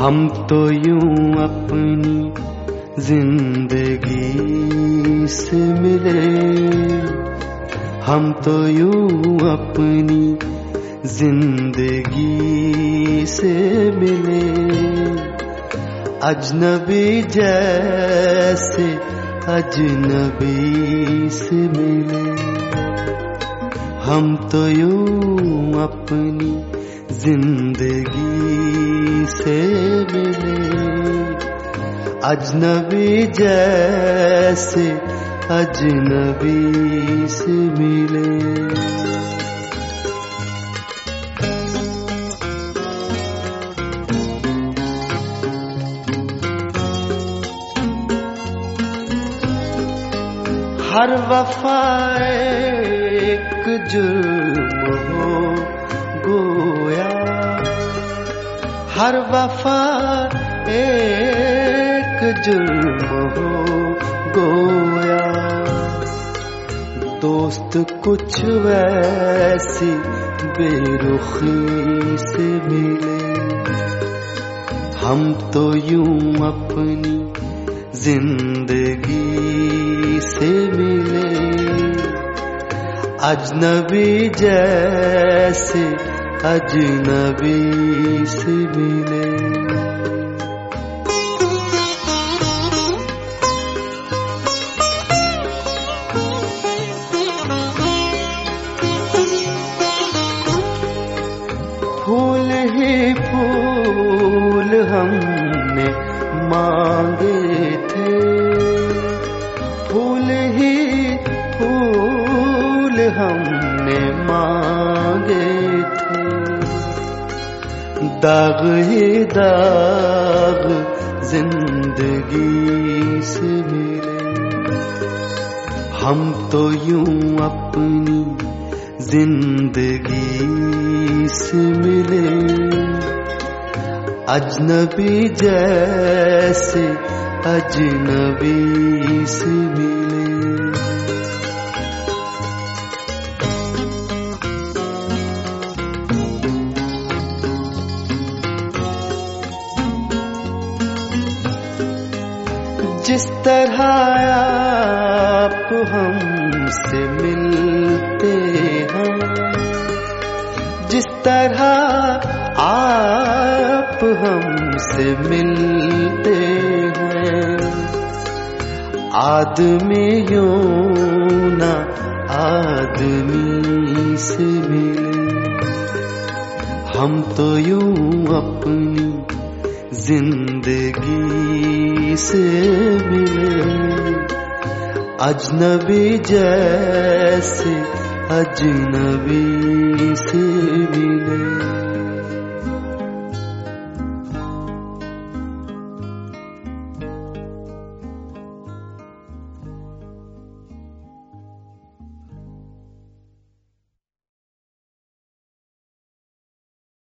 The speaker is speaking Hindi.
हम तो यूं अपनी जिंदगी से मिले, हम तो यूं अपनी जिंदगी से मिले, अजनबी जैसे अजनबी से मिले। हम तो यूं अपनी जिंदगी से मिले, अजनबी जैसे अजनबी से मिले। हर वफा एक जुर्म हो गोया, हर वफा एक जुर्म हो गोया, दोस्त कुछ वैसी बेरुखी से मिले। हम तो यूं अपनी जिंदगी से मिले, अजनबी जैसे अजनबी से मिले। फूल ही फूल हमने मांगे थे, फूल ही फूल हमने मांगे थे, दाग ही दाग जिंदगी से मिले। हम तो यूं अपनी जिंदगी से मिले, अजनबी जैसे अजनबी से मिले। जिस तरह आप हमसे मिलते हैं, जिस तरह आप हमसे मिलते हैं, आदमियों ना आदमी से मिले। हम तो यूं अपनी जिंदगी से मिले, अजनबी जैसे अजनबी से मिले।